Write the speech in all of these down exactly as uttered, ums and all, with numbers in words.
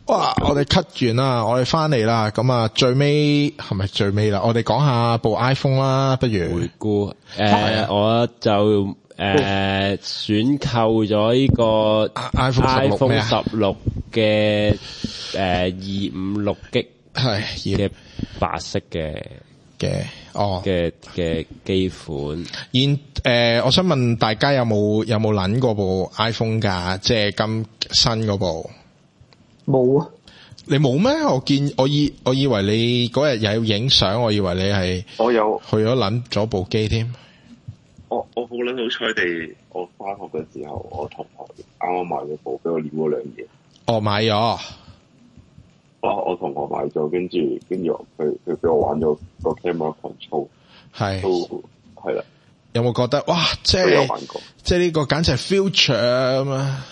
哇！我哋 cut 完啦，我哋翻嚟啦，咁啊最尾係咪最尾啦？我哋講下部 iPhone 啦，不如回顧誒、呃，我就誒、呃、選購咗呢個 iPhone 十六嘅誒二五六 G 係嘅白色嘅嘅哦嘅嘅機款。 現誒、呃，我想問大家有冇有冇諗過部 iPhone 㗎？即係咁新嗰部。 冇啊！ 你冇咩？我見我以我以為你嗰日又要影相，我以為你係我有去咗諗咗部機添。 我我好撚好彩地，我翻學嘅時候，我同學啱啱買咗部，俾我練嗰兩嘢。 哦，買咗。 我我同學買咗，跟住跟住佢佢俾我玩咗個 camera control， 係都係啦。 有冇覺得哇？即係即係呢個簡直係 future 咁啊！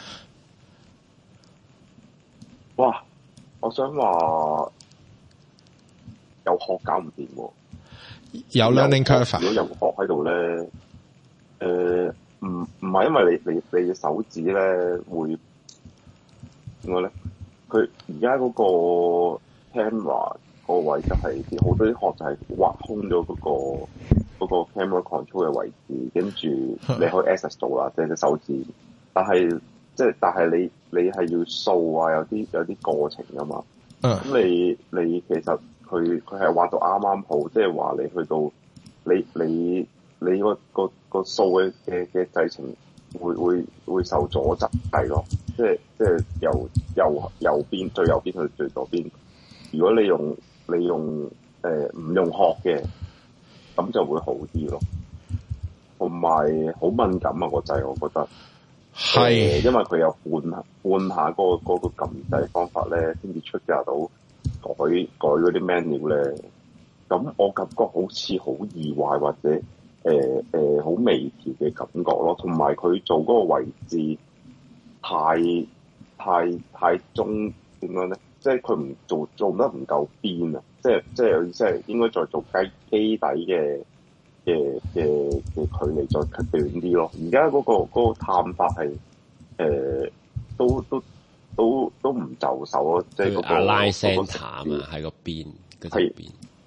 哇！我想話有殼搞唔掂喎， 有 learning curve。 如果有殼喺度咧，誒唔唔係因為你你你嘅手指咧會點講咧？佢而家嗰個 camera 個位就係啲好多啲殼就係挖空咗嗰個嗰個 camera control 嘅位置，跟住你可以 access 到啦，即係隻手指，但係。即係，但係你你係要掃啊，有啲有啲過程噶嘛。咁、嗯、你你其實佢佢係畫到啱啱好，即係話你去到你你你個個個掃嘅嘅嘅製程會會會受阻滯係咯。即係即係由右右邊最右邊去最左邊。如果你用你用誒唔、呃、用殼嘅，咁就會好啲咯。同埋好敏感啊個掣，我覺得。係、呃，因為佢有換下換下嗰、那個嗰、那個撳掣方法咧，先至出價到改改嗰啲 menu 咧。咁我感覺好似好易壞或者誒誒好微調嘅感覺咯。同埋佢做嗰個位置太太太中點樣咧？即係佢唔做做得唔夠邊啊！即係即係有意思係應該再做機機底嘅。嘅嘅嘅距離再短啲咯，而家嗰個嗰、嗰個探法係誒、呃、都都都都唔就手咯，即係嗰個 align center 啊嘛，喺個邊嗰條邊。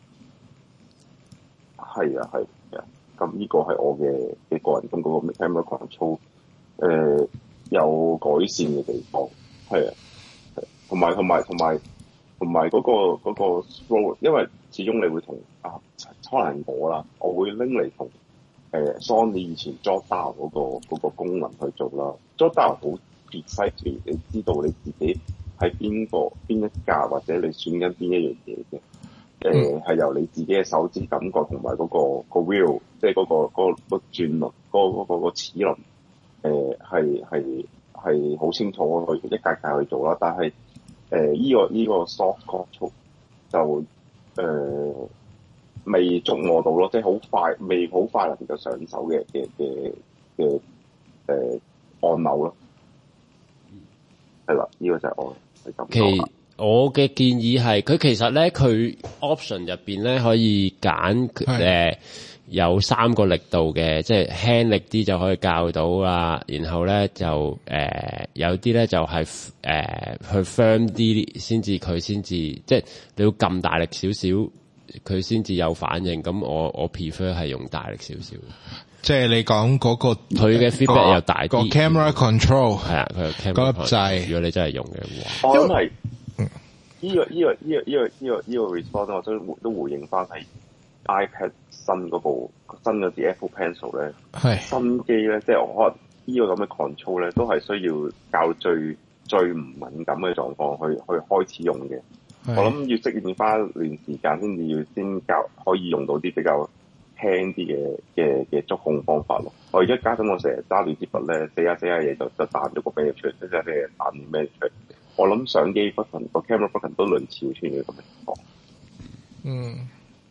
係啊係啊，咁呢個係我嘅嘅個人咁嗰個 camera control 誒有改善嘅地方，係啊，同埋同埋同埋同埋嗰個嗰、嗰個 scroll， 因為始終你會同啊。可能我啦，我會拎嚟同誒 Sony 以前 jot down 嗰個嗰個功能去做啦。jot down 好 precise， 你知道你自己喺邊個邊一格或者你選緊邊一樣嘢嘅。誒係由你自己嘅手指感覺同埋嗰個個 wheel， 即係嗰個嗰個個轉輪，嗰嗰個個齒輪，誒係係係好清楚去一格格去做啦。但係誒依個依個 soft control 就誒。未觸摸到咯，即係好快，未好快能夠上手嘅嘅嘅嘅誒按鈕咯，係啦，呢、這個就係我係咁講啦。其我嘅建議係，佢其實咧，佢 option 入邊咧可以揀誒、呃、有三個力度嘅，即係輕力啲就可以校到啦，然後咧就誒、呃、有啲咧就係、是、誒、呃、去 firm 啲先至佢先至，即係你要撳大力少少。佢先至有反應，咁我我 prefer 係用大力少少。即係你講嗰個佢嘅 feedback 又大啲。個 camera control 係啊，佢有 camera control。就係如果你真係用嘅話，我諗係呢個呢個呢個呢個呢個呢個 response， 我都都回應翻係 iPad 新嗰部新嗰支 Apple Pencil 咧，係新機咧，即係我可能呢個咁嘅 control 咧，都係需要較最最唔敏感嘅狀況去去開始用嘅。我諗要適應翻一段時間先至要先教可以用到啲比較輕啲嘅嘅嘅觸控方法咯。我而家加上我成日揸住支筆咧，寫下寫下嘢就就彈咗個俾你出嚟，寫下寫下彈啲咩出嚟。我諗相機 button 個 camera button 都類似出現嘅咁嘅情況。嗯，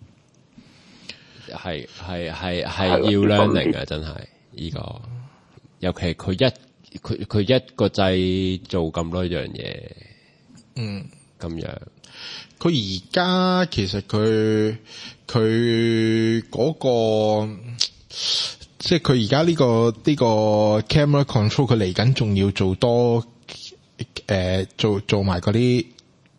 係係係係要 learning 啊！真係呢、這個，尤其佢一佢佢一個掣做咁多樣嘢，嗯，咁樣。佢而家其實佢佢嗰個即係佢而家呢個呢、呢個 camera control 佢嚟緊仲要做多誒、呃、做做埋嗰啲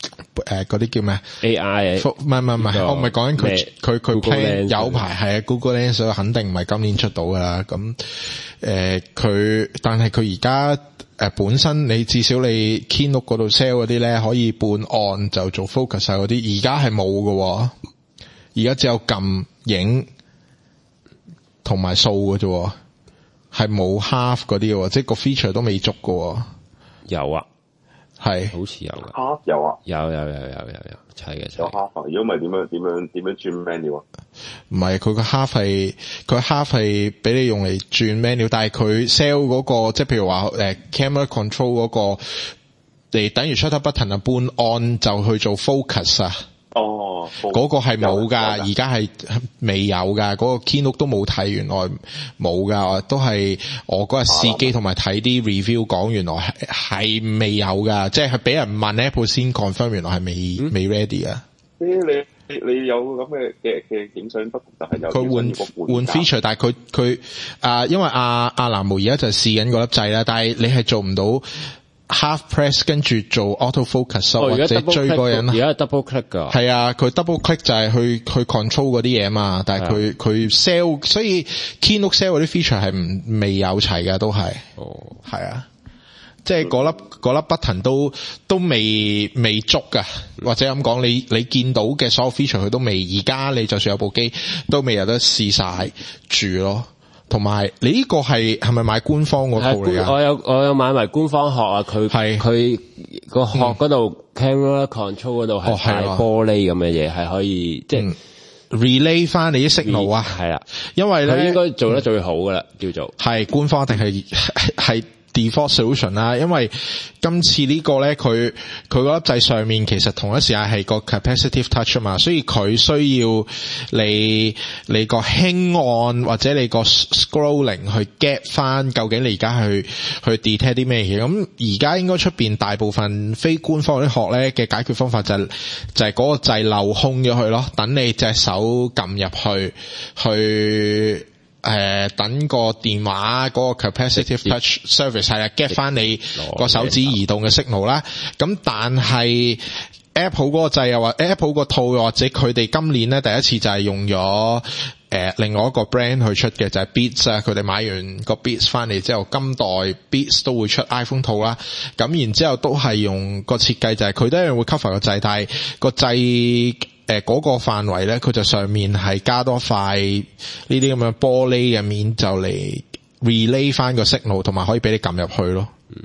誒嗰啲叫咩 A I 唔係唔係唔係，我唔係講緊佢佢佢 plan 有排係啊 Google Lens 所以肯定唔係今年出到噶啦。咁誒佢但係佢而家誒本身你至少你 Keynote 嗰度 sell 嗰啲咧可以半按就做 focus 晒嗰啲，而家係冇㗎，而家只有撳影同埋掃嘅啫，係冇 half 嗰啲嘅，即係個 feature 都未足㗎。 有啊。 係， 好似有嘅， 哈有啊， 有有有有有有，係嘅， 有哈。如果唔係點樣點樣點樣轉 menu 啊？ 唔係佢個 half 係佢 half 係俾你用嚟轉 menu， 但係佢 sell 嗰個即係譬如話誒 camera control 嗰個，你等於 shutter button 啊，半按就去做 focus 啊。 哦， 嗰個係冇噶，而家係未有噶，嗰個 Keynote 都冇睇，原來冇噶，都係我嗰日試機同埋睇啲 review 講，原來係係未有噶，即係俾人問 Apple 先 confirm， 原來係未、嗯、未 ready 啊。 你你你有咁嘅嘅嘅影相不同，就係有佢換換 feature， 但係佢佢啊，因為阿阿藍毛而家就試緊嗰粒掣啦，但係你係做唔到。half press 跟住做 auto focus、哦、或者追個人， 而家 double click 噶， 係啊，佢 double click 就係去去 control 嗰啲嘢嘛，但係佢佢 sell， 所以 Keynote sell 嗰啲 feature 係唔未有齊嘅，都係，哦，係啊，即係嗰粒嗰粒 button 都都未未足噶，或者咁講，你你見到嘅所有 feature 佢都未，而家你就算有部機都未有得試晒住咯。同埋你呢個係係咪買官方嗰套嚟啊？ 我有我有買埋官方殼啊，佢係佢個殼嗰度 camera control 嗰度係帶玻璃咁嘅嘢，係可以即係 relay 翻你啲 signal 啊， 係啦， 因為咧佢應該做得最好噶啦，叫做係官方定係係 default solution 啦，因為今次呢個咧佢佢嗰粒掣上面其實同一時間係個 capacitive touch 啊嘛，所以佢需要你你個輕按或者你個 scrolling 去 get 翻究竟你而家去去 detect 啲咩嘢。咁而家應該出邊大部分非官方啲學咧嘅解決方法就係就係嗰個掣漏空咗佢咯，等你隻手撳入去去誒、呃，等個電話嗰個 capacitive touch service 係啦 get 翻你個手指移動嘅 signal 啦。咁但係 Apple 嗰個掣又話 Apple 個套又或者佢哋今年咧第一次就係用咗誒、呃、另外一個 brand 去出嘅就係 Beats 啊。佢哋買完個 Beats 翻嚟之後，今代 Beats 都會出 iPhone 套啦。咁然之後都係用個設計就係佢都一樣會 cover 個掣，但係個掣。誒、呃，嗰、那個範圍咧，佢就上面係加多塊呢啲咁嘅玻璃嘅面，就嚟 relay 翻個 signal， 同埋可以俾你撳入去咯。嗯，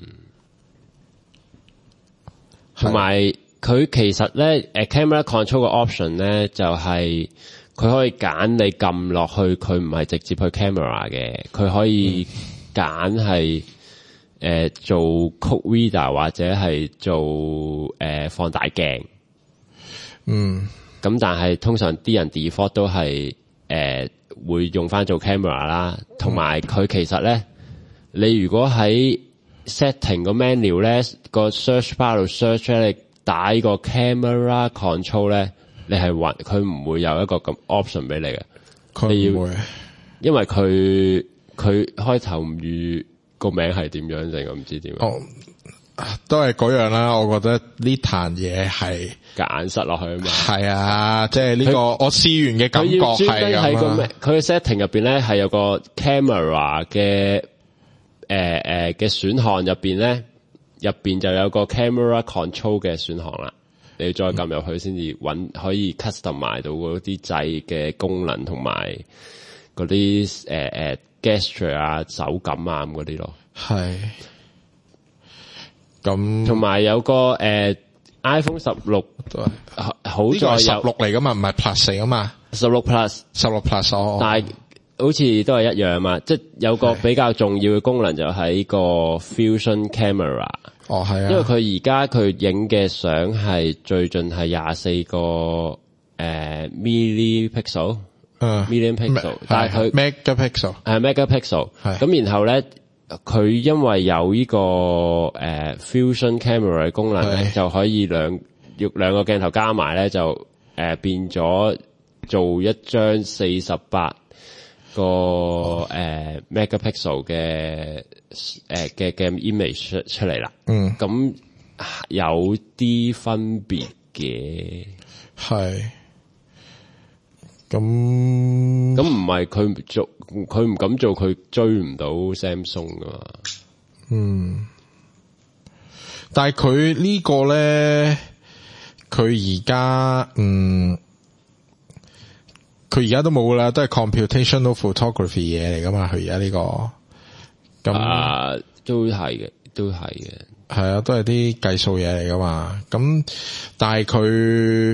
同埋佢其實咧，誒 camera control 嘅 option 咧，就係、是、佢可以揀你撳落去，佢唔係直接去 camera 嘅，佢可以揀係誒做 code reader 或者係做誒、呃、放大鏡。嗯。咁但係通常啲人 default 都係誒、呃、會用翻做 camera 啦，同埋佢其實咧，你如果喺 setting 個 menu 咧個 search bar 度 search 咧，你打個 camera control 咧，你係揾佢唔會有一個咁 option 俾你嘅，佢唔會，因為佢佢開頭唔預個名係點樣定我唔知點樣。哦都係嗰樣啦，我覺得呢壇嘢係夾硬塞落去啊嘛。係啊，即係呢個我試完嘅感覺係咁啊。 佢嘅 setting 入邊咧係有個 camera 嘅誒誒嘅選項入邊咧，入邊就有個 camera control 嘅選項啦。你要再撳入去先至搵可以 custom 埋到嗰啲掣嘅功能同埋嗰啲誒誒 gesture 啊、手感啊咁嗰啲咯。係。咁同埋有個誒、呃、iPhone 十六，好在有十六嚟噶嘛，唔係 Plus 嚟噶嘛， 十六 Plus 十六 Plus 哦， 但係好似都係一樣嘛，即係有個比較重要嘅功能就喺個 Fusion Camera。 哦，係啊， 因為佢而家佢影嘅相係最盡係廿四個誒 milli pixel，嗯 million pixel，但係佢 megapixel 係 megapixel，係咁然後咧。佢因為有呢、這個誒、呃、Fusion Camera 嘅功能咧，就可以兩用兩個鏡頭加埋咧，就誒、呃、變咗做一張四十八個誒、哦呃、megapixel 嘅誒嘅嘅 image 出出嚟啦。嗯，咁有啲分別嘅。 係。咁咁唔係佢做，佢唔敢做，佢追唔到 Samsung 噶嘛。 嗯。但係佢呢個咧，佢而家嗯。佢而家都冇啦，都係 computational photography 嘢嚟噶嘛。佢而家呢個咁啊，都係嘅，都係嘅， 係啊，都係啲計數嘢嚟噶嘛。咁但係佢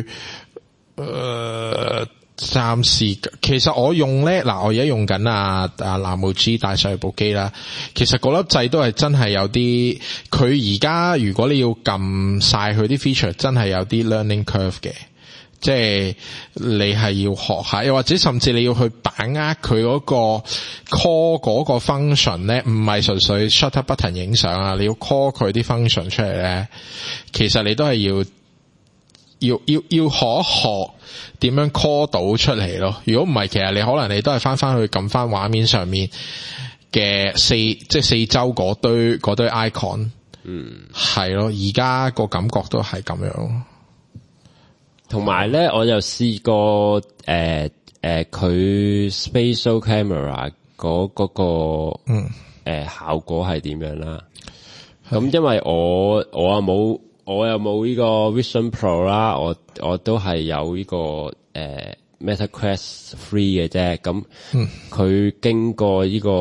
誒暫時其實我用咧嗱，我而家用緊啊啊藍莓 G 帶上去部機啦。其實嗰粒掣都係真係有啲，佢而家如果你要撳晒佢啲 feature，真係有啲 learning curve 嘅。即係你係要學下，又或者甚至你要去把握佢嗰個 call 嗰個 function 咧，唔係純粹 shutter button 影相啊，你要 call 佢啲 function 出嚟咧，其實你都係要要要要學一學點樣 call 到出嚟咯。如果唔係，其實你可能你都係翻翻去撳翻畫面上面嘅四即係四周嗰堆嗰堆 icon， 嗯，係咯，而家個感覺都係咁樣。 同埋咧，我就試過誒誒，佢、呃呃、spatial camera 嗰、嗰個嗯誒、呃、效果係點樣啦？咁因為我我又冇我又冇呢個 Vision Pro 啦，我我都係有呢、呢個誒、呃、Meta Quest Three 嘅啫。咁佢、嗯、經過呢個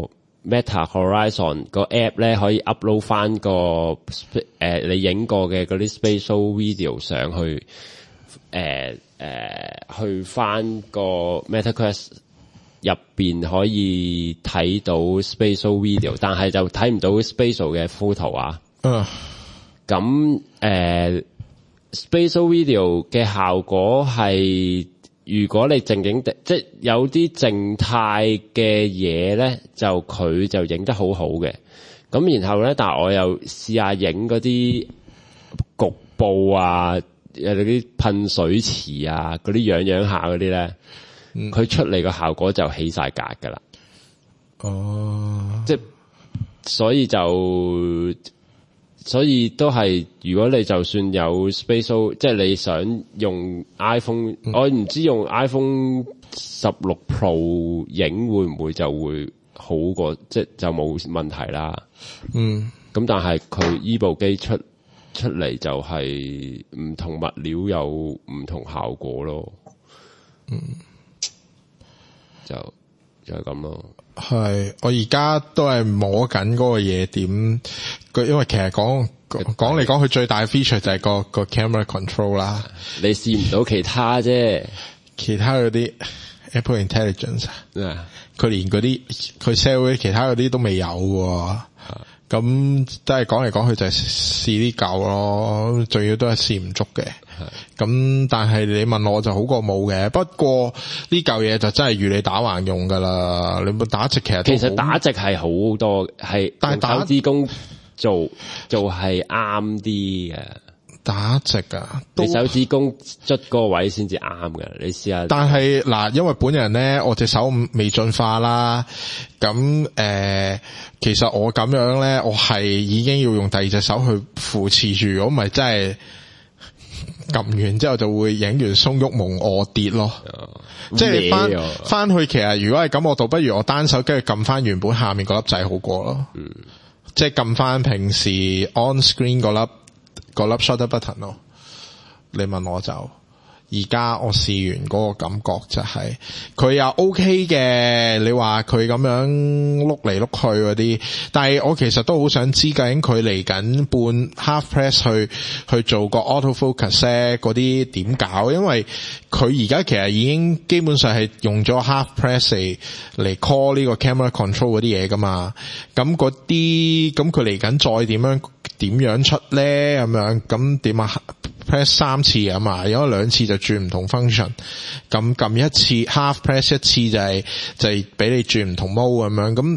Meta Horizon 個 app 咧，可以 upload 翻個誒、呃、你影過嘅嗰啲 spatial video 上去。誒誒、呃，去翻個 MetaQuest 入邊可以睇到 spatial video， 但係就睇唔到 spatial 嘅 photo 啊。嗯。咁誒 spatial video 嘅效果係，如果你靜影，即係有啲靜態嘅嘢咧，就佢就影得好好嘅。咁然後咧，但係我又試下影嗰啲局部啊。有啲噴水池啊，嗰啲樣樣下嗰啲咧，佢、嗯、出嚟個效果就起晒格噶啦。哦，即係所以就所以都係，如果你就算有 spatial， 即係你想用 iPhone，、嗯、我唔知用 iPhone 十六 Pro 影會唔會就會好過，即係就冇問題啦。嗯，咁但係佢依部機出。出嚟就係唔同物料有唔同效果咯，嗯，就就係咁咯。 係，我而家都係摸緊嗰個嘢點，佢因為其實講講嚟講去最大嘅 feature 就係個個 camera control 啦。 你試唔到其他啫， 其他嗰啲 Apple Intelligence， 啊，佢連嗰啲佢 sell 嗰啲其他嗰啲都未有喎。咁都係講嚟講去就係試啲舊咯，仲要都係試唔足嘅。咁但係你問我就好過冇嘅。不過呢舊嘢就真係如你打橫用噶啦。你冇打直其實其實打直係好多係，但係打手指公做做係啱啲嘅。 打直啊， 你手指公捽個位先至啱嘅，你試下。 但係嗱，因為本人咧，我隻手未進化啦，咁誒、呃，其實我咁樣咧，我係已經要用第二隻手去扶持住，如果唔係真係撳完之後就會影完鬆郁蒙我跌咯。哦、即係翻翻去，其實如果係咁，我倒不如我單手跟住撳翻原本下面嗰粒掣好過咯。嗯，即係撳翻平時 on screen 嗰粒。個粒 shutter button 咯，你問我就而家我試完嗰個感覺就係、是、佢又 OK 嘅，你話佢咁樣碌嚟碌去嗰啲，但係我其實都好想知究竟佢嚟緊半 half press 去去做個 auto focus 嗰啲點搞，因為佢而家其實已經基本上係用咗 half press 嚟嚟 call 呢個 camera control 嗰啲嘢噶嘛，咁嗰啲咁佢嚟緊再點樣點樣出咧咁樣，咁點啊 press 三次啊嘛，有兩次就轉唔同 function， 咁撳一次 half press 一次就係、是、就係、是、俾你轉唔同 mode 咁樣，咁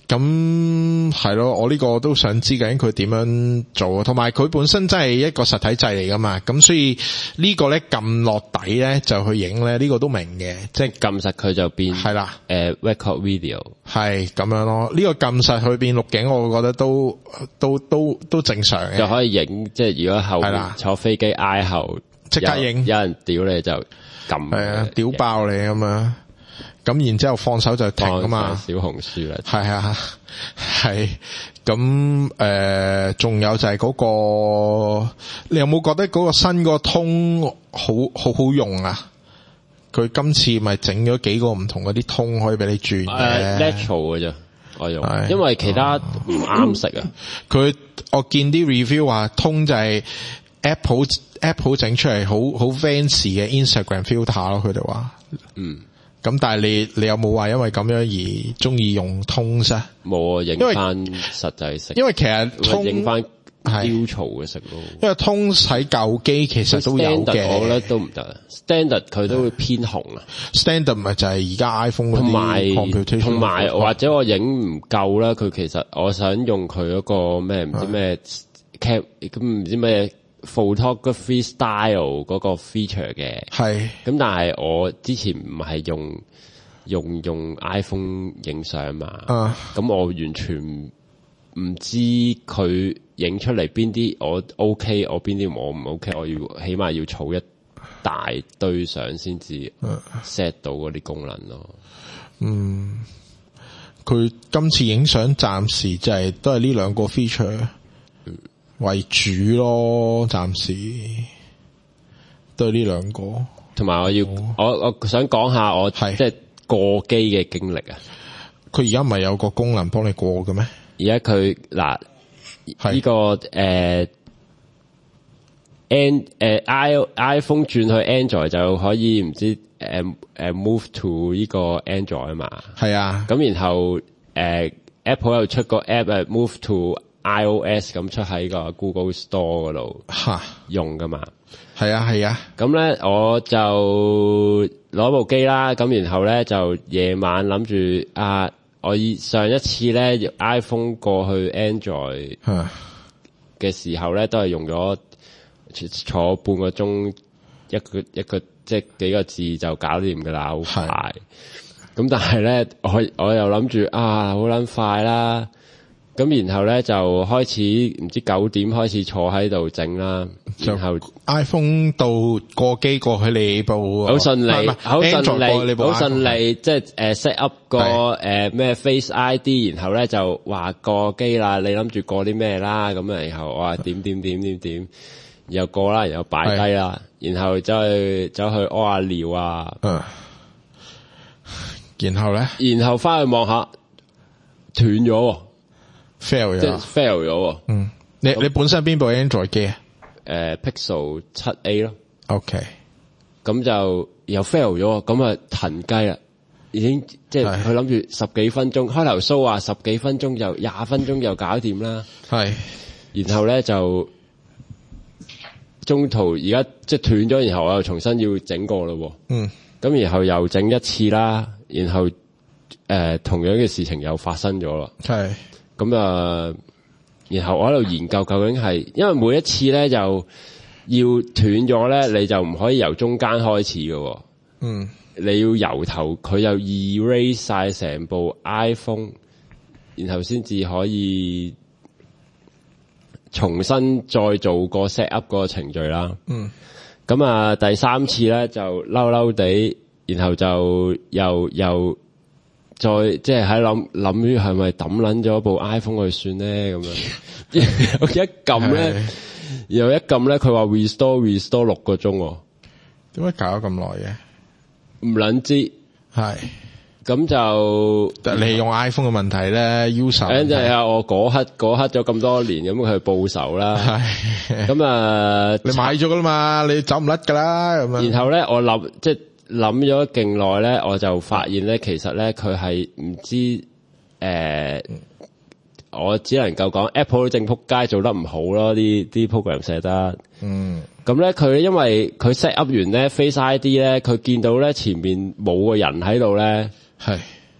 咁係咯，我呢個都想知究竟佢點樣做，同埋佢本身真係一個實體制嚟噶嘛，咁所以呢個咧撳落底咧就去影咧，呢個都明嘅，即係撳實佢就變係啦， 誒 record video 係咁樣咯。呢個撳實去變錄影，我覺得都都都都正常嘅， 就可以影。即係如果後面坐飛機挨後， 即刻影， 有人屌你就撳， 係啊，屌爆你咁樣。咁然之後放手就停啊嘛， 小紅書啦， 係啊，係咁誒，仲、呃、有就係嗰、嗰個，你有冇覺得嗰個新個通好好好用啊？佢今次咪整咗幾個唔同嗰啲通可以俾你轉嘅、 uh, ，natural 嘅啫，我用，因為其他唔啱食啊。佢、 嗯、我見啲 review 話通就係 Apple Apple 整出嚟好好 fancy 嘅 Instagram filter 咯，佢哋話，嗯。咁但係你你有冇話因為咁樣而中意用通啫？ 冇啊，影翻實際食。 因為其實通影翻標槽嘅食咯。 因為通喺舊機其實都有嘅， 我覺得都唔得。Standard 佢都會偏紅啊。 Standard 咪就係而家 iPhone 嗰啲 computation， 同埋或者我影唔夠啦，佢其實我想用佢嗰個咩唔知咩 cap 咁唔知咩 photography style 嗰個 feature 嘅。係。咁但係我之前唔係用用用 iPhone 影相嘛。啊。咁我完全唔知佢影出嚟邊啲我 OK， 我邊啲我唔 OK， 我要起碼要儲一大堆相先至 set 到嗰啲功能咯。 嗯。佢今次影相暫時就係、是、都係呢兩個 feature。為主咯，暫時都係呢兩個。同埋我要，哦、 我我想講下我即係過機嘅經歷啊。 佢而家唔係有個功能幫你過嘅咩？ 而家佢嗱呢個誒、呃、，N 誒、呃、i iPhone 轉去 Android 就可以唔知誒誒、呃、move to 呢個 Android 啊嘛。係啊。咁然後誒、呃、Apple 又出個 app 誒 move to iOS 咁出喺個 Google Store 嗰度用噶嘛。係啊係啊。咁咧我就攞部機啦，咁然後咧就夜晚諗住啊，我上一次咧 iPhone 過去 Android 嘅時候咧，都係用咗坐半個鐘，一個一個即係幾個字就搞掂噶啦，好快。咁但係咧，我我又諗住啊，好撚快啦。咁然後咧就開始唔知九點開始坐喺度整啦，然後 iPhone 到過機過去你部好順利，好順利，好順利，即係誒 set up 個誒咩 Face I D， 然後咧就話過機啦，你諗住過啲咩啦？咁啊，然後我話點點點點點，然後過啦，然後擺低啦，然後走去走去屙下尿啊， 嗯，然後咧， 然後翻去望下斷咗。 fail 咗， 即係 fail 咗。 嗯，你你本身邊部 Android 機啊？ 誒、呃、，Pixel 七 A 咯。 OK， 咁就又 fail 咗，咁啊騰雞啦，已經即係佢諗住十幾分鐘，開頭 show 話十幾分鐘就廿分鐘就搞掂啦。係，然後咧就中途而家即係斷咗，然後我又重新要整過咯。嗯，咁然後又整一次啦，然後誒、呃、同樣嘅事情又發生咗啦。係。咁啊，然後我喺度研究究竟係，因為每一次咧就要斷咗咧，你就唔可以由中間開始嘅。嗯，你要由頭，佢又 erase 晒成部 iPhone， 然後先至可以重新再做個 set up 嗰個程序啦。嗯，咁啊，第三次咧就嬲嬲地，然後就又又。再即係喺諗諗於係咪抌撚咗部 iPhone 去算咧咁樣，一撳咧，然後一撳咧，佢話 restore restore 六個鐘喎， 點解搞咗咁耐嘅？ 唔撚知係，咁就你用 iPhone 嘅問題咧 ，user 誒，就係我嗰刻嗰刻咗咁多年，咁佢報仇啦，係，咁啊， 你買咗噶啦嘛，你走唔甩噶啦，咁樣。 然後咧，我諗即係。諗咗勁耐咧，我就發現咧，其實咧佢係唔知誒、呃，我只能夠講 Apple 正仆街做得唔好咯，啲啲 program 寫得。嗯。咁咧佢因為佢 set up 完咧 Face I D 咧，佢見到咧前面冇個人喺度咧，係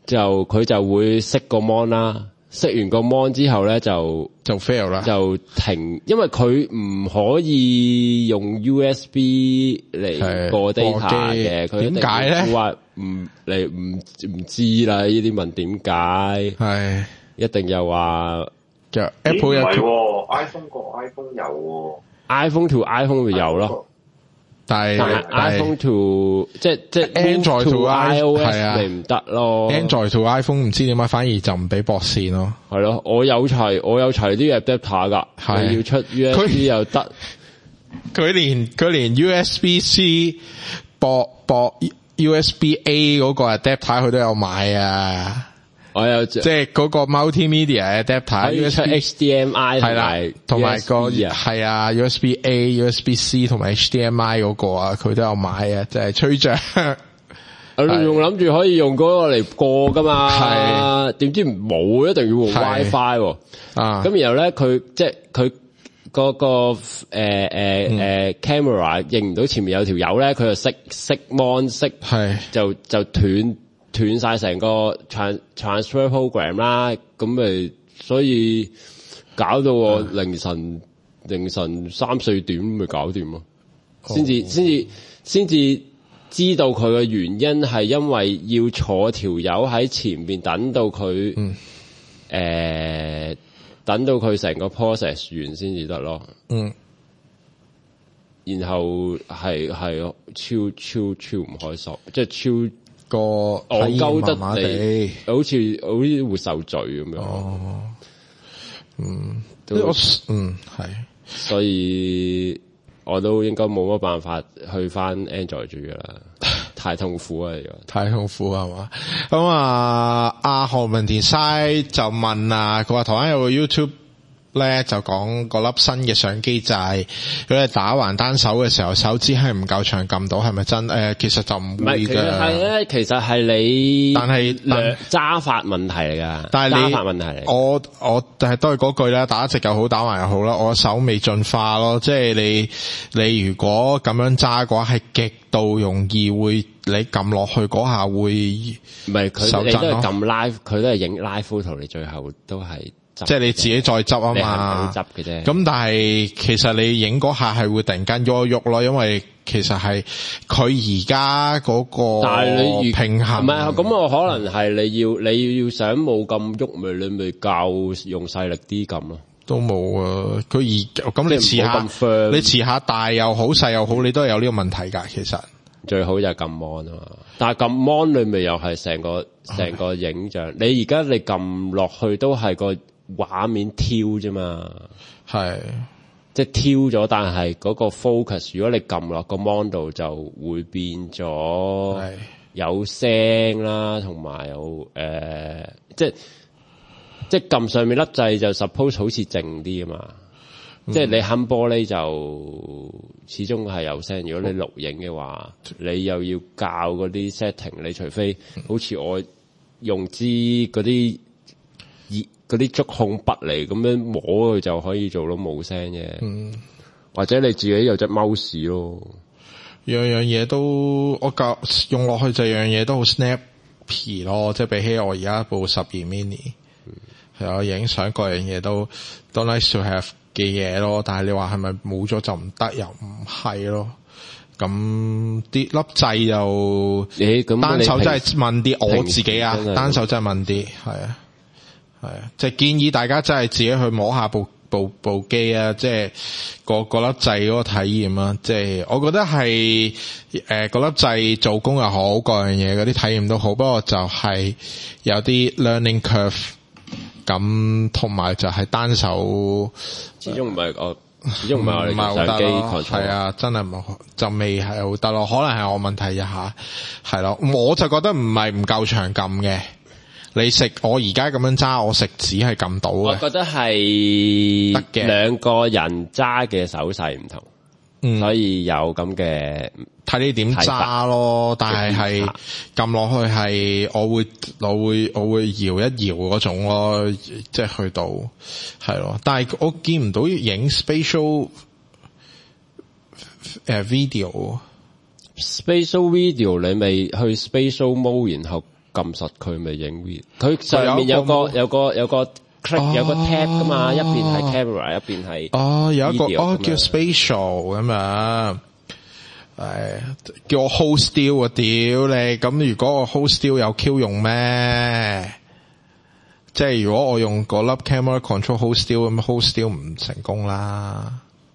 就佢就會熄個 mon 啦，熄完個 mon 之後咧就就 fail 啦， 就停，因為佢唔可以用 U S B 嚟過 data 嘅，佢點解咧？ 話唔你唔唔知啦，呢啲問點解？ 係一定又話就 Apple 有唔係喎 ，iPhone 個 iPhone 有喎 ，iPhone to iPhone 會有咯。 但係 iPhone to 即係即係 Android to iOS 係啊咪唔得咯 Android to iPhone 唔知點解反而就唔俾駁線咯。 係咯，我有齊我有齊啲 adapter 噶， 係你要出 U S B 又得， 佢連佢連 U S B C 駁駁 U S B A 嗰個 adapter 佢都有買啊。 我有即係嗰個 multimedia adapter 可以出 H D M I 係啦，同埋個係啊 U S B A、U S B C 同埋 H D M I 嗰個啊，佢都有買啊，即係吹脹。 我仲諗住可以用嗰個嚟過噶嘛， 係點知冇，一定要用 WiFi 喎。 啊， 咁然後咧，佢即係佢嗰個誒誒誒 camera 認唔到前面有條友咧，佢就熄熄 mon 熄， 係就就斷。斷晒成個 trans transfer program 啦，咁咪所以搞到我凌晨凌晨三四點咪搞掂咯，先至先至先至知道佢嘅原因係因為要坐條友喺前邊等到佢，誒、嗯呃、等到佢成個 process 完先至得咯，嗯，然後係係超超超唔開心，即係超。 個戇鳩得麻麻地， 好似好似會受罪咁樣。 哦，嗯， 都嗯係， 所以我都應該冇乜辦法去翻 Android 住噶啦，太痛苦啊！而家太痛苦係嘛？咁啊，阿何文田嘥就問啊，佢話台灣有個 YouTube。咧就講嗰粒新嘅相機就係佢哋打橫單手嘅時候手指係唔夠長撳到，係咪真？誒、呃，其實就唔會嘅。係咧， 其實係你但係揸法問題嚟噶， 但係你揸法問題嚟。 我我就係都係嗰句啦，打直又好，打橫又好啦。我手未進化咯，即係你你如果咁樣揸嘅話，係極度容易會你撳落去嗰下會唔係佢你都係撳 live，佢都係影 live photo，你最後都係。 即係你自己再執啊嘛， 執嘅啫。 咁但係其實你影嗰下係會突然間喐一喐咯，因為其實係佢而家嗰個平衡。 唔係咁，我可能係你要你要想冇咁喐咪，你咪較用細力啲撳咯。 都冇啊！佢而咁你遲下，你遲下大又好細又好，你都係有呢個問題㗎。其實最好就係撳 mon 啊嘛，但係撳 mon 你咪又係成個成個影像。你而家你撳落去都係個。畫面挑啫嘛，係即係挑咗，但係嗰個 focus， 如果你撳落個 mon 度就會變咗有聲啦，同埋有誒、呃，即係即係撳上面粒掣就 suppose 好似靜啲啊嘛，嗯、即係你冚玻璃就始終係有聲。如果你錄影嘅話，你又要校嗰啲 setting， 你除非好似我用支嗰啲熱。嗰啲觸控筆嚟咁樣摸佢就可以做到冇聲嘅，嗯，或者你自己有隻 mouse 咯， 樣樣嘢都我教用落去就樣嘢都好 snappy 咯，即係比起我而家部十二 mini，係啊，影相各樣嘢都都 nice to have 嘅嘢咯，但係你話係咪冇咗就唔得？又唔係咯，咁啲粒掣又你咁單手真係問啲我自己啊，單手真係問啲係啊。係啊，即係建議大家真係自己去摸下部部部機啊，即係個個粒掣嗰個體驗啊，即係我覺得係誒個粒掣做工又好，各樣嘢嗰啲體驗都好，不過就係有啲 learning curve，咁同埋就係單手， 始終唔係我，始終唔係我哋嘅相機 control， 係啊，真係唔就未係好得咯，可能係我問題一下，係咯，我就覺得唔係唔夠長撳嘅。你食我而家咁樣揸，我食指係撳到嘅。 我覺得係得嘅，兩個人揸嘅手勢唔同，嗯，所以有咁嘅睇你點揸咯。但係係撳落去係我會我會我會搖一搖嗰種咯，即係去到係咯。但係我見唔到影 spatial 誒 video，spatial video 你咪去 spatial mode 然後。 撳實佢咪影 video。佢上面有個有個有個 click 有個 tab 噶嘛，一邊係 camera， 一邊係哦有一個哦叫 spatial spatial 咁樣。誒，叫我 hold still 啊！屌你，咁如果我 hold still 有 Q 用咩？即係如果我用嗰粒 camera control hold still 咁 hold still 唔成功啦，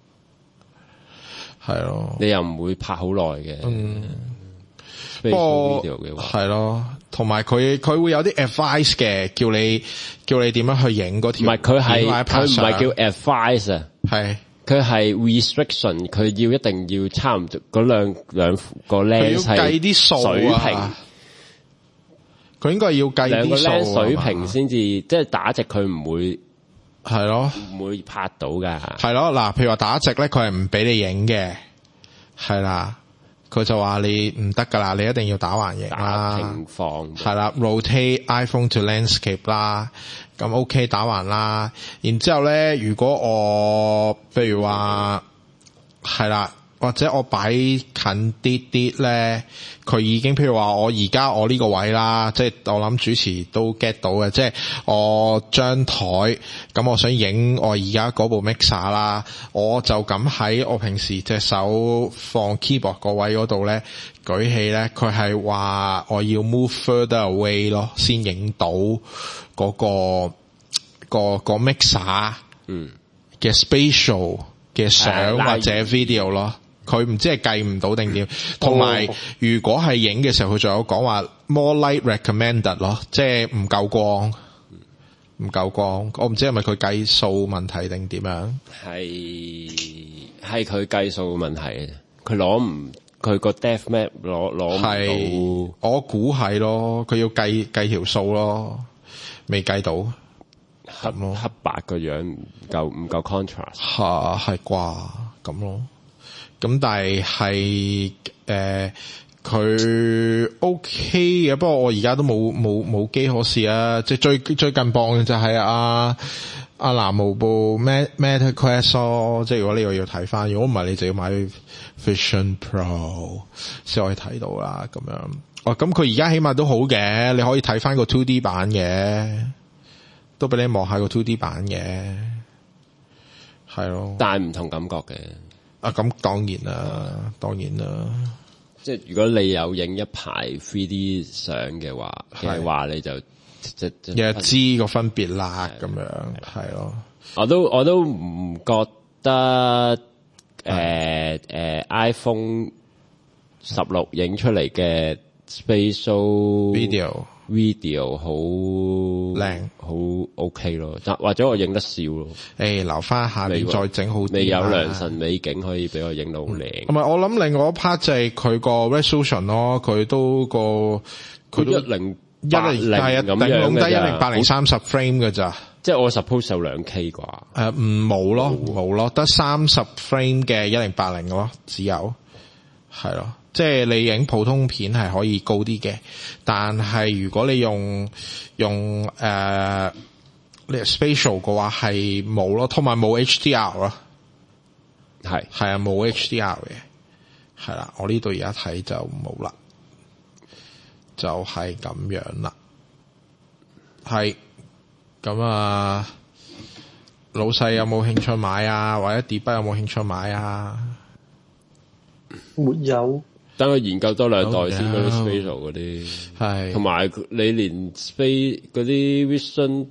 係咯。 你又唔會拍好耐嘅。 嗯， 不過係咯，同埋佢佢會有啲 advice 嘅，叫你叫你點樣去影嗰條。 唔係佢係佢唔係叫 advice 啊， 係。 佢係 restriction， 佢要一定要差唔多嗰兩兩個 lens 係計啲數水平， 佢應該要計兩個啲數 lens 水平先至，即係打直佢唔會係咯， 唔會拍到㗎。 係咯，嗱，譬如話打直咧，佢係唔俾你影嘅，係啦，佢就話你唔得㗎啦，你一定要打橫影啦， 打平放係啦 ，rotate iPhone to landscape 啦。咁 OK 打橫啦，然之後咧，如果我譬如話係啦，或者我擺近啲啲咧，佢已經譬如話我而家我呢個位啦，即係我諗主持都 get 到嘅，即係我張台咁，我想影我而家嗰部 mixer 啦，我就咁喺我平時隻手放 keyboard 個位嗰度咧舉起咧，佢係話我要 move further away 咯，先影到嗰、嗰個、嗰個、嗰個 mixer 嗯嘅 spatial 嘅相或者 video 咯，佢唔知係計唔到定點，同埋如果係影嘅時候，佢仲有講話 more light recommended 咯，即係唔夠光，唔夠光，我唔知係咪佢計數問題定點樣， 係係佢計數問題嘅，佢攞唔。佢個 depth map 攞攞唔到， 我估係咯，佢要計計條數咯，未計到， 黑黑白個樣唔夠唔夠 contrast， 嚇係啩咁咯，咁但係係誒佢 OK 嘅，不過我而家都冇冇冇機可試啊，即係最最近磅嘅就係啊。阿藍毛部 Meta Quest 咯，即係如果你又要睇翻，如果唔係你就要買 Vision Pro 先可以睇到啦，咁樣。哦，咁佢而家起碼都好嘅，你可以睇翻個 two D 版嘅，都俾你望下個 two D 版嘅，係咯。 但係唔同感覺嘅。 啊，咁當然啦，當然啦。 即係如果你有影一排 three D 相嘅話，嘅話你就。即即又知個分別啦，咁樣係咯。 我都我都唔覺得誒誒、呃呃、iPhone 十六影出嚟嘅 spatial video video 好靚，好 OK 咯。或者我影得少咯。誒、 欸，留翻下年再整好啲。 未有良辰美景可以俾我影到好靚。 同埋我諗另外一 part 就係佢個 resolution 咯，佢都個佢都一零。 一零係啊，頂籠得一零八零三十 frame 㗎咋， 即係我 suppose 有兩 K 啩？ 誒唔冇咯，冇咯，得三十 frame 嘅一零八零咯，只有係咯，即係你影普通片係可以高啲嘅，但係如果你用用誒、呃、你 spatial 嘅話係冇咯，同埋冇 H D R 咯，係係啊冇 H D R 嘅，係啦，我呢度而家睇就冇啦。就係、是、咁樣啦，係咁啊！老細有冇興趣買啊？或者 Debug 有冇興趣買啊？ 沒有， 等佢研究多兩代先嗰啲 spatial 嗰啲，係同埋你連 space 嗰啲 Vision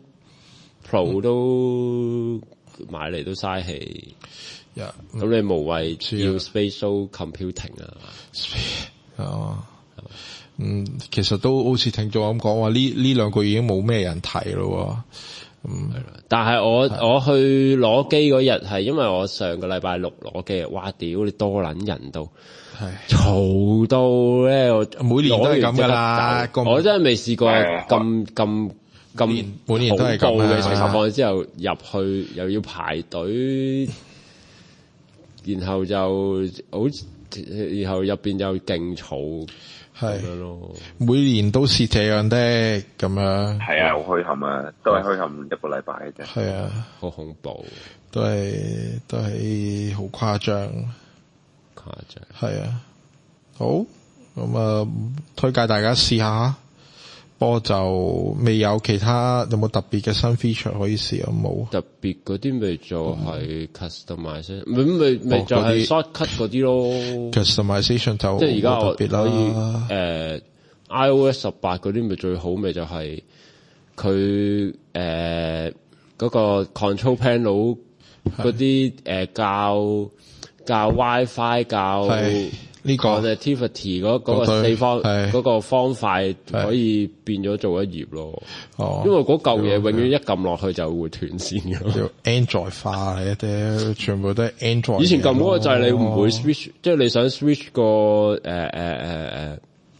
Pro 都買嚟都嘥氣，咁、yeah, 你無謂要 spatial computing 啊？ 哦。嗯，其實都好似聽眾咁講話，呢呢兩個已經冇咩人提咯。嗯， 但係我我去攞機嗰日係因為我上個禮拜六攞機，哇屌你多撚人到，嘈到咧！我每年都係咁噶啦， 我真係未試過咁咁咁每年都係咁嘅情況之後入去又要排隊，然後就好，然後入邊又勁嘈。係咯， 每年都是這樣的咁樣。 係啊，好墟冚啊，都係墟冚一個禮拜嘅啫。 係啊， 好恐怖， 都係都係好誇張， 誇張。 係啊，好咁啊，推介大家試下， 不過就未有其他有冇特別嘅新 feature 可以試有冇？ 特別嗰啲咪就係 customization，咪咪咪就係 shortcut 嗰啲咯。 customization 就即係而家我特別啦。 可以誒 iOS 十八嗰啲咪最好咪就係佢誒嗰個 control panel 嗰啲誒教教 WiFi 教。 呢個 connectivity 嗰嗰個四方嗰個方塊可以變咗做一頁咯， 哦， 因為嗰嚿嘢永遠一撳落去就會斷線嘅。 叫 Android 化嚟嘅，全部都係 Android。 以前撳嗰個掣你唔會 switch，即係你想 switch 個誒誒誒誒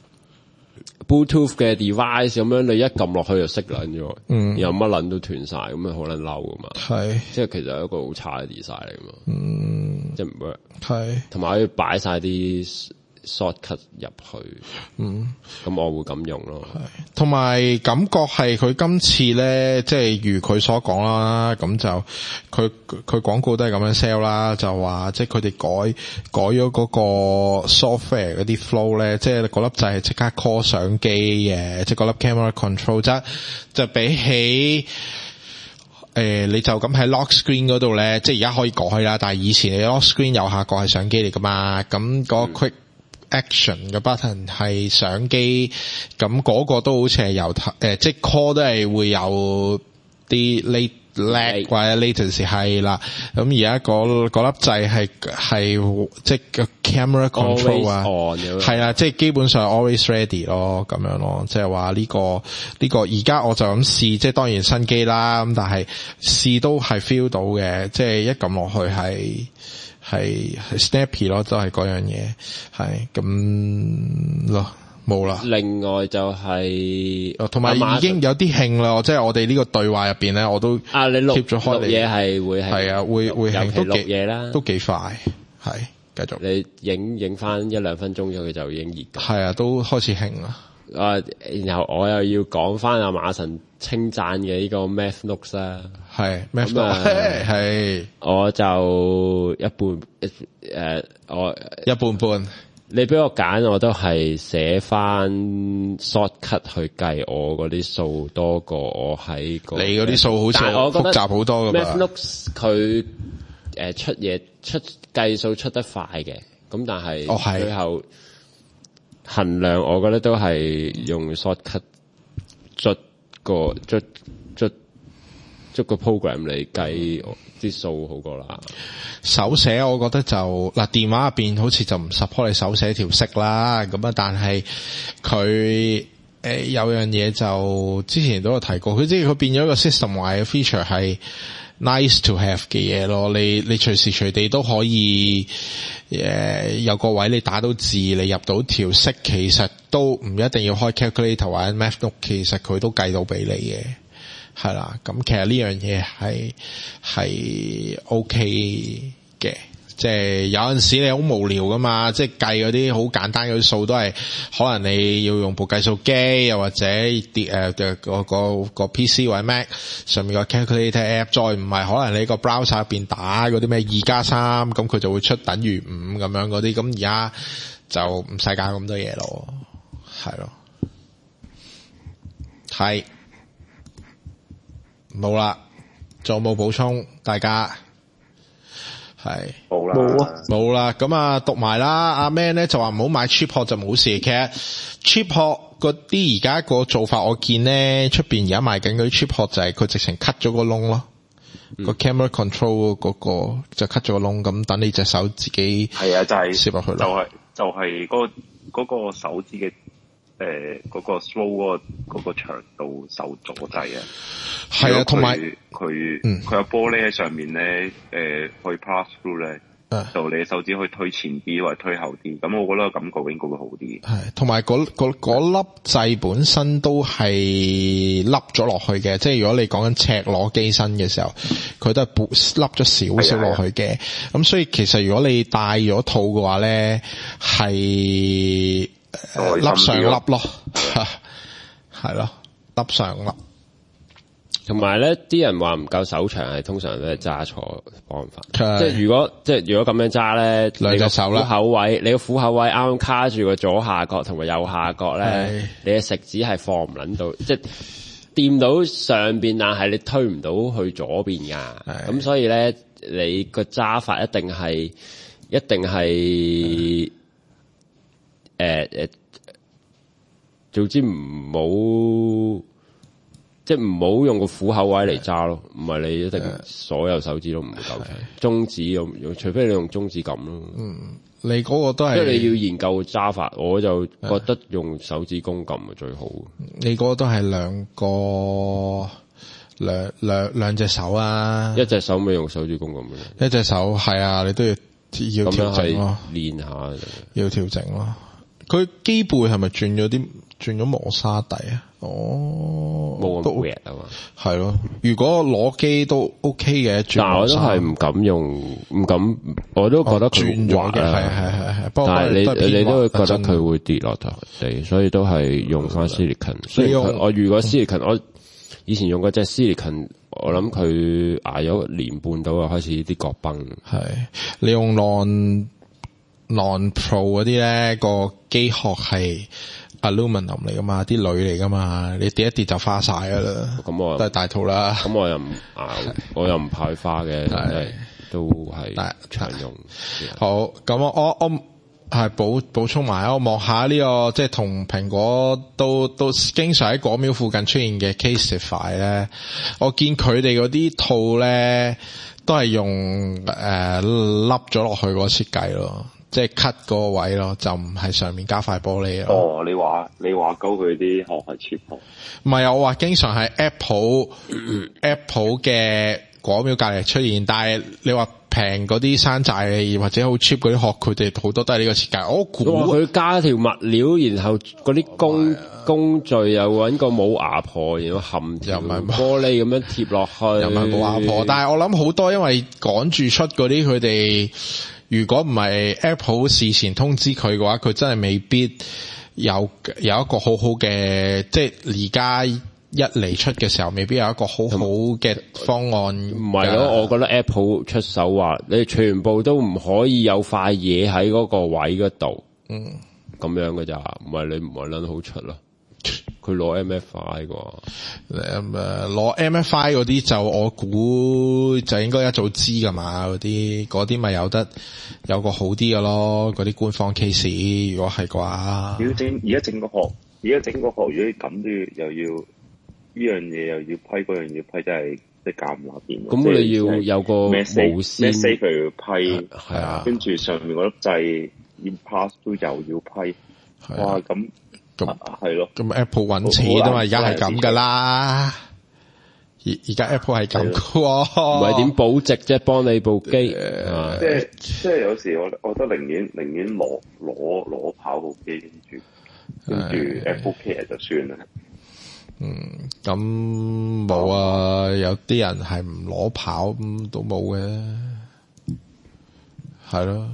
Bluetooth 嘅 device 咁樣，你一撳落去就熄撚咗，嗯，然後乜撚都斷晒，咁咪好撚嬲噶嘛。係，即係其實係一個好差嘅 design 嚟噶嘛。嗯，即係唔 work。係，同埋可以擺晒啲 shortcut 入去。嗯，咁我會咁用咯。係， 同埋感覺係佢今次咧，即係如佢所講啦，咁就佢佢廣告都係咁樣 sell 啦，就話即係佢哋改改咗嗰個 software 嗰啲 flow 咧，即係嗰粒掣係即刻 call 相機嘅，即係嗰粒 camera control 啫，就比起。誒、呃，你就咁喺 lock screen 嗰度咧，即係而家可以改啦。但係以前你 lock screen 右下角係相機嚟噶嘛，咁嗰個 quick action 嘅 button 係相機，咁嗰個都好似係由頭誒，即係 call 都係會有啲 late lag 或者 latency 係啦。咁而家嗰嗰粒掣係係即係個 camera control 啊，係啦，即係基本上 always ready 咯，咁樣咯，即係話呢個呢、呢個而家我就咁試，即係當然新機啦，咁但係試都係 feel 到嘅，即係一撳落去係係係 snappy 咯，都係嗰樣嘢，係咁咯。冇啦。 另外就係、 是，同埋已經有啲興啦，即係我哋呢個對話入邊咧，我都啊，你錄咗開錄嘢係會係係啊，會會興都錄嘢啦， 都幾快，係繼續。 你影影翻一兩分鐘咗，佢就已經熱。 係啊，都開始興啦。 啊，然後我又要講翻阿馬神稱讚嘅呢個 Math Notes 啦， 係 Math Notes 係， 我就一半誒、呃，我一半半。 你俾我揀，我都係寫翻 shortcut 去計我嗰啲數多過我喺個。你嗰啲數好似複雜好多噶嘛 Math Notes 佢誒出嘢出計數出得快嘅，咁但係最後衡量，我覺得都係用 shortcut 捽個捽捽捽個 program 嚟計啲數好過啦。 手寫我覺得就嗱，電話入邊好似就唔 support 你手寫條式啦，咁啊但係佢誒有樣嘢就之前都有提過，佢即係佢變咗一個 system 化嘅 feature 係 nice to have 嘅嘢咯。你你隨時隨地都可以誒、呃、有個位你打到字，你入到條式，其實都唔一定要開 calculator 或者 math note， 其實佢都計到俾你嘅。係啦，咁其實呢樣嘢係係 OK 嘅，即係有陣時你好無聊噶嘛，即係計嗰啲好簡單嗰啲數都係可能你要用部計數機，又或者啲誒個個個 P C 或者 Mac 上面個 calculator app， 再唔係可能你個 browser 入邊打嗰啲咩二加三，咁佢就會出等於五咁樣嗰啲，咁而家就唔使搞咁多嘢咯，係咯，係。冇啦，仲有冇補充？大家係冇啦， 冇啊， 冇啦。咁啊，讀埋啦。阿 Man 咧就話唔好買 cheap 貨就冇事。其實 cheap 貨嗰啲而家個做法，我見咧出邊而家賣緊嗰啲 cheap 貨就係佢直情 cut 咗個窿咯，個、嗯、camera control 嗰個就 cut 咗個窿，咁等你隻手自己係啊，就係攝落去咯， 就係就係嗰個嗰個手指嘅。誒、呃，嗰、那個 slow 嗰、那個嗰個長度受阻滯啊， 係啊，同埋佢佢有玻璃喺上面咧，誒、呃，可以 pass through 咧，就你手指可以推前啲或者推後啲，咁我覺得感覺應該會好啲。係，同埋嗰粒掣本身都係凹咗落去嘅，即係如果你講緊赤裸機身嘅時候，佢都係凹咗少少落去嘅，咁所以其實如果你戴咗套嘅話咧，係。誒，粒上粒咯，係咯，粒上粒， 同埋咧，啲人話唔夠手長係通常都係揸錯方法。 係即係如果即係如果咁樣揸咧， 兩隻手啦， 你個虎口位，你個虎口位啱啱卡住個左下角同埋右下角咧， 係你嘅食指係放唔撚到，即係掂到上邊，但係你推唔到去左邊噶。咁所以咧，你個揸法一定係一定係誒誒，總之唔好。即係唔好用個虎口位嚟揸咯，唔係你一定所有手指都唔夠長。中指用，除非你用中指撳咯。 嗯，你嗰個都係， 即係你要研究揸法，我就覺得用手指公撳係最好。 你嗰個都係兩個兩兩兩隻手啊， 一隻手咪用手指公咁樣， 一隻手係啊，你都要要調整咯， 練下要調整咯。佢機背係咪轉咗啲轉咗磨砂底啊？哦， 冇咁 red 啊嘛， 係咯。如果攞機都 OK 嘅， 但係我都係唔敢用，唔敢，我都覺得佢轉咗嘅，係係係係。但係你你都會覺得佢會跌落地，所以都係用翻 silicon。所以我如果 silicon，我以前用嗰隻 silicon，我諗佢挨咗年半到啊，開始啲角崩。 係你用 non non pro 嗰啲咧，個機殼係 aluminum 嚟噶嘛，啲鋁嚟噶嘛，你跌一跌就花晒噶啦。咁我都係大套啦。 咁我又唔啊，我又唔怕佢花嘅，係都係常用。 好，咁我我我係補補充埋，我望下呢個即係同蘋果都都經常喺果秒附近出現嘅 Casetify 咧，我見佢哋嗰啲套咧都係用誒凹咗落去嗰個設計咯。即係 cut 嗰個位咯，就唔係上面加塊玻璃咯。 哦，你話你話鳩佢啲殼係 cheap 殼？ 唔係啊，我話經常係 Apple Apple 嘅果秒隔離出現，但係你話平嗰啲山寨或者好 cheap 嗰啲殼，佢哋好多都係呢個設計。我估佢加條物料，然後嗰啲工工序又揾個冇牙婆，然後冚條玻璃咁樣貼落去， 又唔係冇牙婆。但係我諗好多因為趕住出嗰啲，佢哋。如果唔係 Apple 事前通知佢嘅話，佢真係未必有有一個好好嘅，即係而家一嚟出嘅時候，未必有一個好好嘅方案。 唔係咯，我覺得 Apple 出手話，你全部都唔可以有塊嘢喺嗰個位嗰度，嗯，咁樣嘅咋，唔係你唔係撚好出咯。佢攞 M F I 啩， 誒攞 M F I 嗰啲就我估就應該一早知噶嘛，嗰啲嗰啲咪有得有個好啲嘅咯，嗰啲官方 case 如果係嘅話。 要整而家整個殼，而家整個殼，如果咁都要又要呢樣嘢又要批，嗰樣要批，真係即係搞唔落掂。 咁你要有個無線， 咩 safe 佢要批， 係啊， 跟住上面嗰粒掣要 pass 都又要批，哇咁。咁係咯， 咁 Apple 搵錢啊嘛，而家係咁噶啦，而而家 Apple 係咁噶， 唔係點保值啫？幫你部機， 呃、即係即係有時我我覺得寧願寧願攞攞攞跑部機，跟住跟住 Apple Care 就算啦。 嗯，咁冇啊，有啲人係唔攞跑咁都冇嘅，係咯，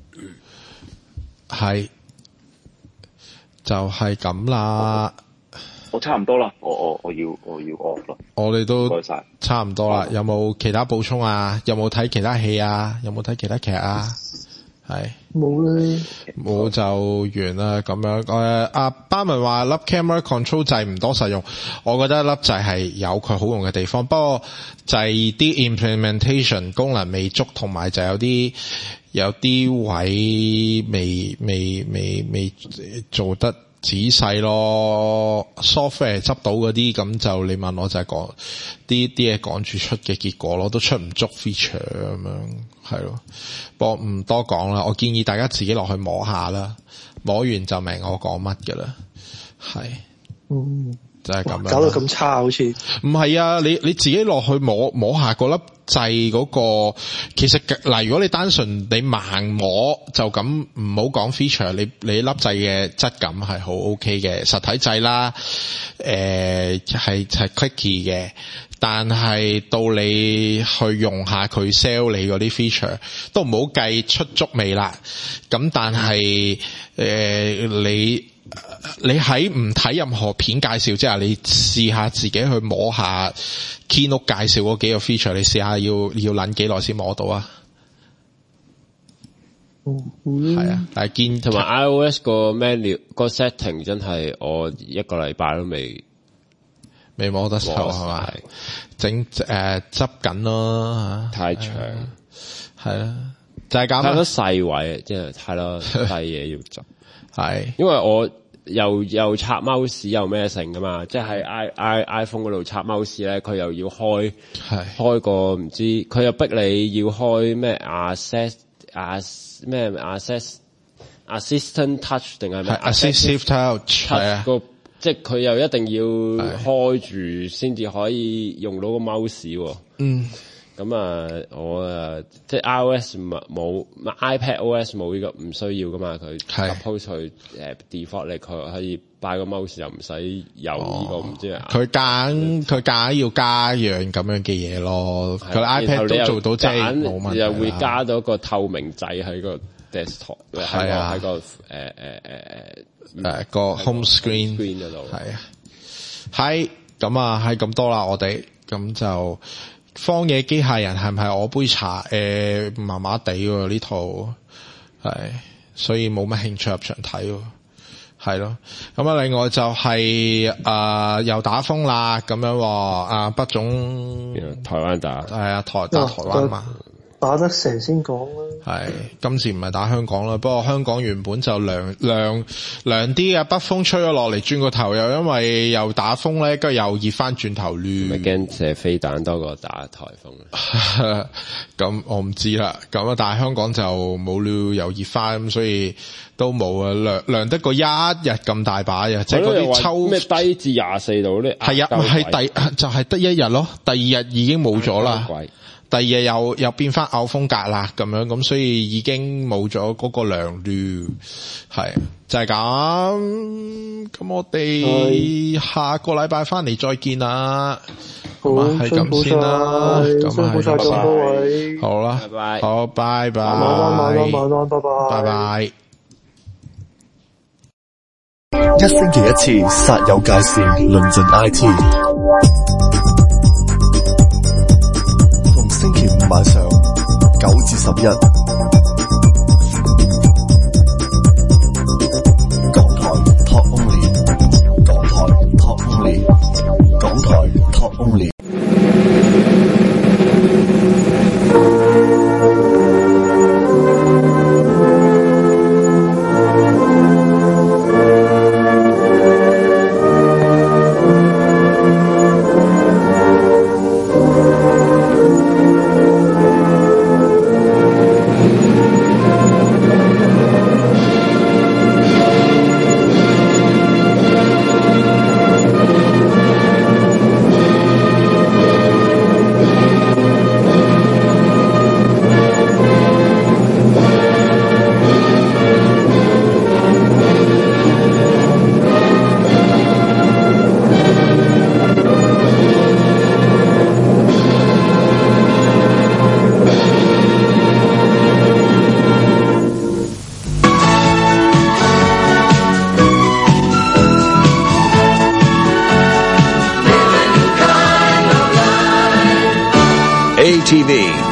係。就係咁啦， 我差唔多啦，我我我要我要 off 啦。 我哋都差唔多啦，有冇其他補充啊？有冇睇其他戲啊？有冇睇其他劇啊？係冇咧， 冇就完啦。咁樣誒，阿巴文話粒 camera control 掣唔多實用，我覺得粒掣係有佢好用嘅地方，不過掣啲 implementation 功能未足，同埋就有啲。有啲位未未未未做得仔細咯 ，software 執到嗰啲咁就你問我就係講啲啲嘢趕住出嘅結果咯，都出唔足 feature 咁樣係咯，不過唔多講啦，我建議大家自己落去摸下啦，摸完就明我講乜㗎啦，係， 嗯， 就係咁樣， 搞到咁差好似， 唔係啊，你你自己落去摸摸下嗰粒。掣嗰個其實嗱，如果你單純你盲摸就咁唔好講 feature，你你粒掣嘅質感係好 OK 嘅，實體掣啦，誒係係 clicky 嘅，但係到你去用下佢 sell 你嗰啲 feature 都唔好計出足未啦，咁但係誒、呃、你你喺唔睇任何片介紹之下，你試下自己去摸下 Keynote 介紹嗰幾個 feature， 你試下要要撚幾耐先摸到啊？ 嗯， 係啊，但係見同埋 iOS 個 menu 個 setting 真係我一個禮拜都未未摸得手係嘛？整誒執緊咯， 太長係啦，就係咁。 太多細位，即係太多細嘢要執。 係， 因為我又又插 mouse 又咩成噶嘛，即係喺 i i iPhone 嗰度插 mouse 咧，佢又要開開個唔知，佢又逼你要開咩 access as 咩 access assistant touch 定係咩 assistive touch 係啊， 個即係佢又一定要開住先至可以用到個 mouse 喎。嗯。咁啊，我啊，即係 iOS 冇，iPadOS 冇呢個唔需要噶嘛，佢 suppose 佢誒 default 你佢可以擺個 mouse 又唔使有呢個唔知啊。 佢揀佢揀要加樣咁樣嘅嘢咯，佢 iPad 都做到即係冇問題。 又會加到個透明掣喺個 desktop， 喺個喺個誒誒誒誒誒個 home screen 嗰度。 係啊，係咁啊，係咁多啦，我哋咁就。荒野機械人係唔係我杯茶？誒，麻麻地喎呢套，係所以冇乜興趣入場睇喎，係咯。咁啊，另外就係、是、誒、呃、又打風啦，咁樣喎。啊，北總台灣打， 係啊，台打台灣嘛。 打得成先講啦。 係今次唔係打香港啦，不過香港原本就涼涼涼啲嘅，北風吹咗落嚟，轉個頭又因為又打風咧，跟住又熱翻轉頭亂。 咪驚射飛彈多過打颱風。 咁我唔知啦，咁啊，但係香港就冇料又熱翻，咁所以都冇啊，涼涼得個一日咁大把啊，即係嗰啲秋咩低至廿四度咧？ 係啊，係第就係得一日咯，第二日已經冇咗啦。第二日又又變翻歐風格啦，咁樣咁，所以已經冇咗嗰個涼料，係就係咁。咁我哋下個禮拜翻嚟再見啦。 好， 係咁先啦。咁辛苦晒咁多位。 好啦， 拜拜。 好，拜拜。 晚安，晚安，晚安，拜拜。 拜拜。 一星期一次，煞有介事，論盡 I T。星期五晚上九至十一，港台 Talk Only， 港台 Talk Only， 港台 Talk Only。 A T V